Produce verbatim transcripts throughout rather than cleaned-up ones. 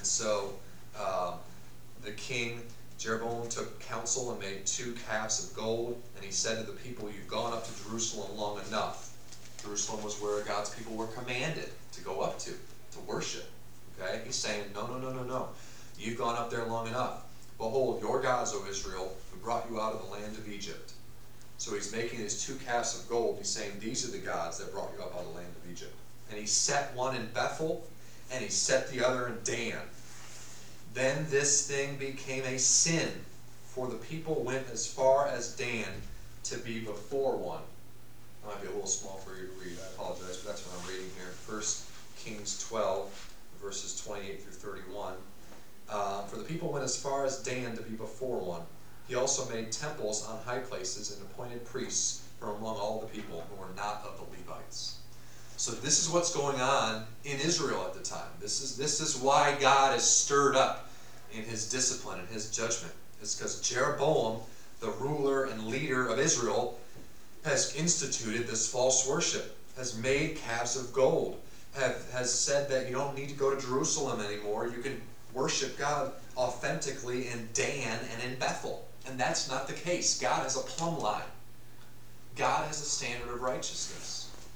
so um, the king Jeroboam took counsel and made two calves of gold, and he said to the people, "You've gone up to Jerusalem long enough." Jerusalem was where God's people were commanded to go up to, to worship. Okay? He's saying, no, no, no, no, no. You've gone up there long enough. Behold, your gods, O Israel, who brought you out of the land of Egypt. So he's making his two calves of gold. He's saying, these are the gods that brought you up out of the land of Egypt. And he set one in Bethel, and he set the other in Dan. Then this thing became a sin, for the people went as far as Dan to be before one. That might be a little small for you to read. I apologize, but that's what I'm reading here. First Kings twelve, verses twenty-eight through thirty-one. Uh, for the people went as far as Dan to be before one. He also made temples on high places and appointed priests from among all the people who were not of the Levites. So this is what's going on in Israel at the time. This is, this is why God is stirred up in his discipline and his judgment. It's because Jeroboam, the ruler and leader of Israel, has instituted this false worship, has made calves of gold, have, has said that you don't need to go to Jerusalem anymore. You can worship God authentically in Dan and in Bethel. And that's not the case. God has a plumb line. God has a standard of righteousness.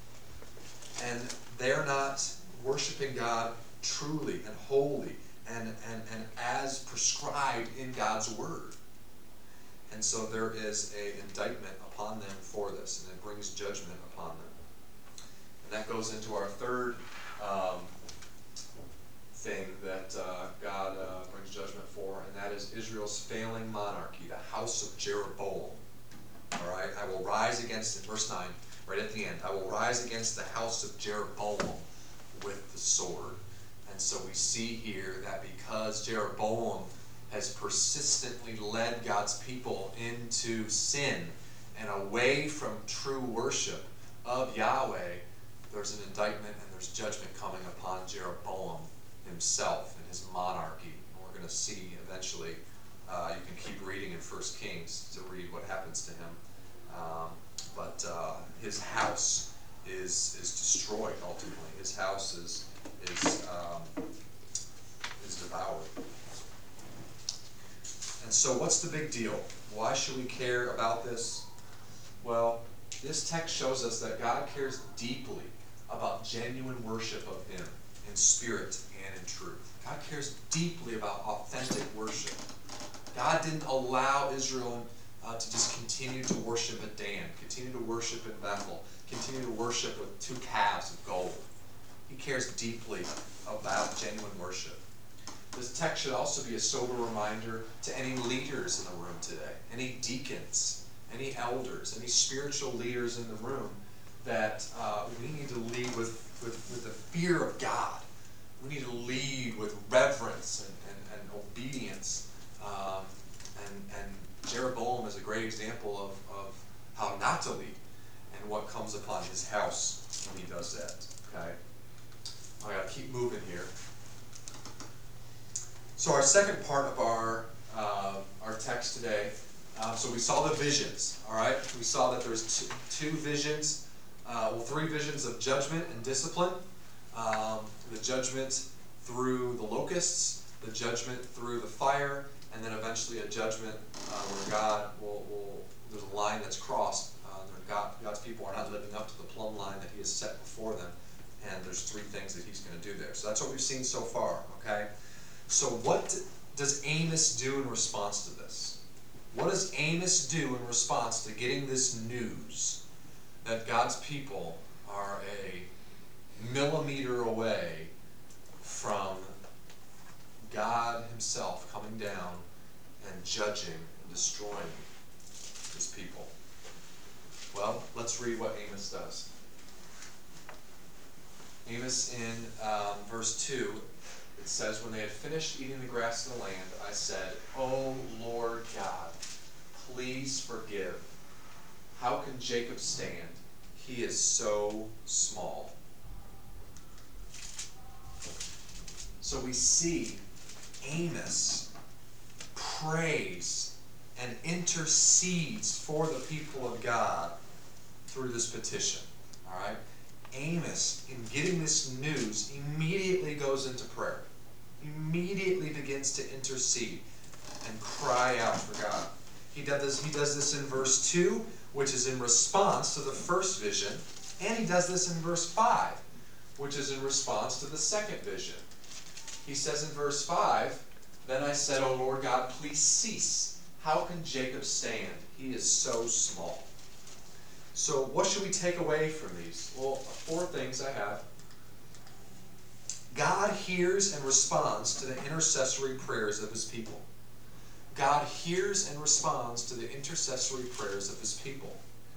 And they're not worshiping God truly and wholly and, and, and as prescribed in God's word. And so there is an indictment upon them for this, and it brings judgment upon them. And that goes into our third um, thing that uh, God uh, brings judgment for, and that is Israel's failing monarchy, the house of Jeroboam. All right, I will rise against it, verse nine, right at the end. I will rise against the house of Jeroboam with the sword. And so we see here that because Jeroboam has persistently led God's people into sin and away from true worship of Yahweh, there's an indictment and there's judgment coming upon Jeroboam himself and his monarchy. And we're going to see eventually, uh, you can keep reading in First Kings to read what happens to him. Um, but uh, his house is is destroyed ultimately. His house is is um, is devoured. And so what's the big deal? Why should we care about this? Well, this text shows us that God cares deeply about genuine worship of him in spirit and in truth. God cares deeply about authentic worship. God didn't allow Israel uh, to just continue to worship at Dan, continue to worship in Bethel, continue to worship with two calves of gold. He cares deeply about genuine worship. This text should also be a sober reminder to any leaders in the room today, any deacons, any elders, any spiritual leaders in the room, that uh, we need to lead with, with, with the fear of God. We need to lead with reverence and, and, and obedience. Um, and, and Jeroboam is a great example of, of how not to lead and what comes upon his house when he does that. Okay? I gotta keep moving here. So our second part of our uh, our text today, uh, so we saw the visions, all right? We saw that there's two, two visions, uh, well, three visions of judgment and discipline. Um, the judgment through the locusts, the judgment through the fire, and then eventually a judgment uh, where God will, will, there's a line that's crossed. Uh, God, God's people are not living up to the plumb line that he has set before them, and there's three things that he's going to do there. So that's what we've seen so far, okay? So what does Amos do in response to this? What does Amos do in response to getting this news that God's people are a millimeter away from God himself coming down and judging and destroying his people? Well, let's read what Amos does. Amos in um, verse two, it says, when they had finished eating the grass of the land, I said, O Lord God, please forgive. How can Jacob stand? He is so small. So we see Amos prays and intercedes for the people of God through this petition. All right? Amos, in getting this news, immediately goes into prayer. immediately begins to intercede and cry out for God. He does this, he does this in verse two, which is in response to the first vision, and he does this in verse five, which is in response to the second vision. He says in verse five, "Then I said, O Lord God, please cease. How can Jacob stand? He is so small." So what should we take away from these? Well, four things I have. God hears and responds to the intercessory prayers of his people. God hears and responds to the intercessory prayers of his people.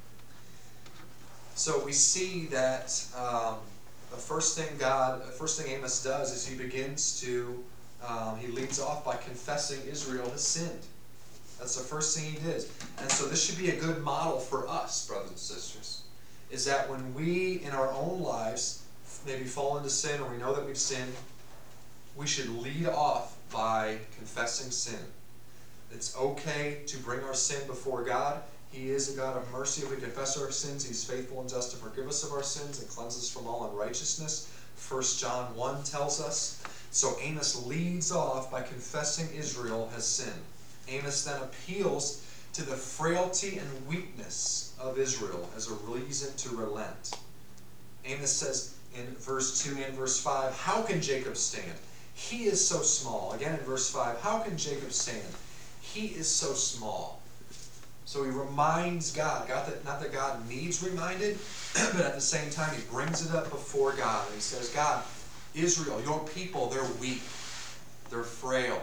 So we see that um, the first thing God, the first thing Amos does is he begins to, um, he leads off by confessing Israel has sinned. That's the first thing he did. And so this should be a good model for us, brothers and sisters, is that when we in our own lives maybe fall into sin or we know that we've sinned, we should lead off by confessing sin. It's okay to bring our sin before God. He is a God of mercy. If we confess our sins, he's faithful and just to forgive us of our sins and cleanse us from all unrighteousness. First John one tells us. So Amos leads off by confessing Israel has sinned. Amos then appeals to the frailty and weakness of Israel as a reason to relent. Amos says in verse two and verse five, how can Jacob stand? He is so small. Again in verse five, how can Jacob stand? He is so small. So he reminds God, God that, not that God needs reminded, but at the same time he brings it up before God. And he says, God, Israel, your people, they're weak. They're frail.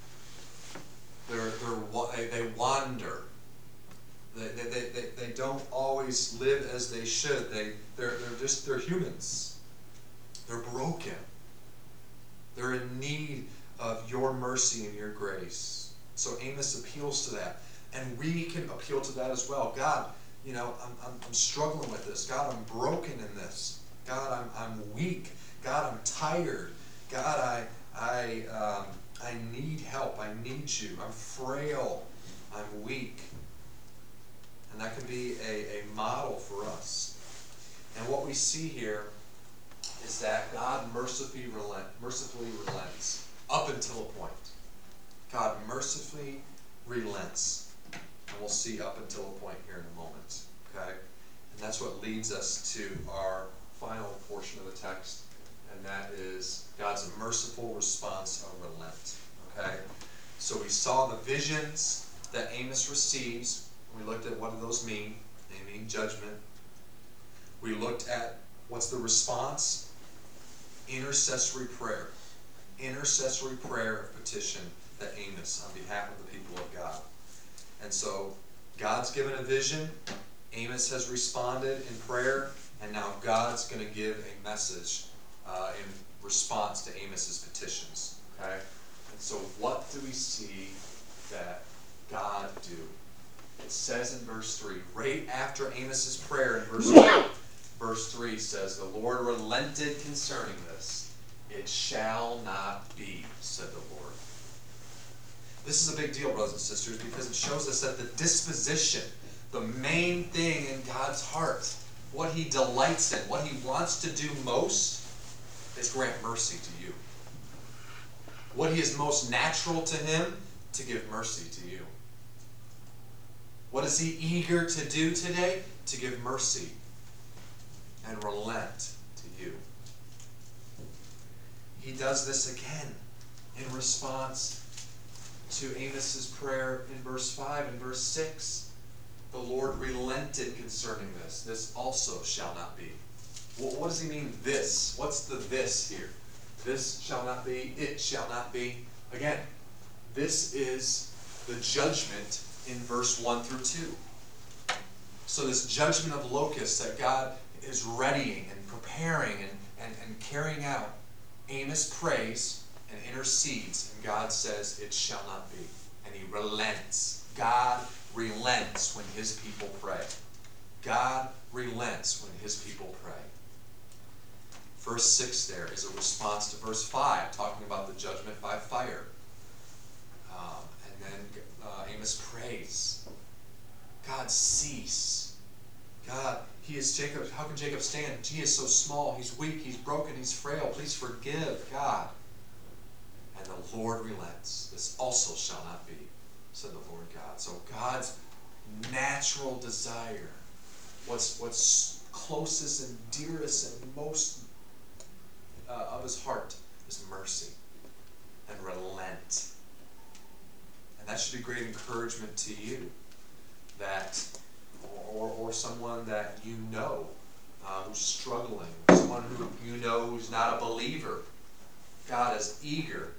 They're, they're, they wander. They, they, they, they don't always live as they should. They, they're, they're just, they're humans. They're broken. They're in need of your mercy and your grace. So Amos appeals to that. And we can appeal to that as well. God, you know, I'm, I'm, I'm struggling with this. God, I'm broken in this. God, I'm, I'm weak. God, I'm tired. God, I, I, um, I need help. I need you. I'm frail. I'm weak. And that can be a, a model for us. And what we see here is that God mercifully, relent, mercifully relents up until a point. God mercifully relents. And we'll see up until a point here in a moment. Okay? And that's what leads us to our final portion of the text. And that is God's merciful response of relent. Okay? So we saw the visions that Amos receives. We looked at what do those mean. They mean judgment. We looked at what's the response? Intercessory prayer. Intercessory prayer of petition that Amos on behalf of the people of God. And so God's given a vision. Amos has responded in prayer. And now God's going to give a message uh, in response to Amos's petitions. Okay? And so what do we see that God do? It says in verse three, right after Amos's prayer in verse three, verse three says, the Lord relented concerning this. It shall not be, said the Lord. This is a big deal, brothers and sisters, because it shows us that the disposition, the main thing in God's heart, what he delights in, what he wants to do most, is grant mercy to you. What he is most natural to him, to give mercy to you. What is he eager to do today? To give mercy and relent to you. He does this again in response to Amos's prayer in verse five and verse six. The Lord relented concerning this. This also shall not be. Well, what does he mean, this? What's the this here? This shall not be. It shall not be. Again, this is the judgment in verse one through two. So this judgment of locusts that God is readying and preparing and, and, and carrying out, Amos prays and intercedes, and God says, it shall not be. And he relents. God relents when his people pray. God relents when his people pray. Verse six there is a response to verse five, talking about the judgment by fire. Um, and then uh, Amos prays. God, cease. God, he is Jacob. How can Jacob stand? He is so small. He's weak. He's broken. He's frail. Please forgive, God. the Lord relents, this also shall not be, said the Lord God. So God's natural desire, what's, what's closest and dearest and most uh, of his heart, is mercy and relent. And that should be great encouragement to you, that, or, or someone that you know uh, who's struggling, someone who you know who's not a believer. God is eager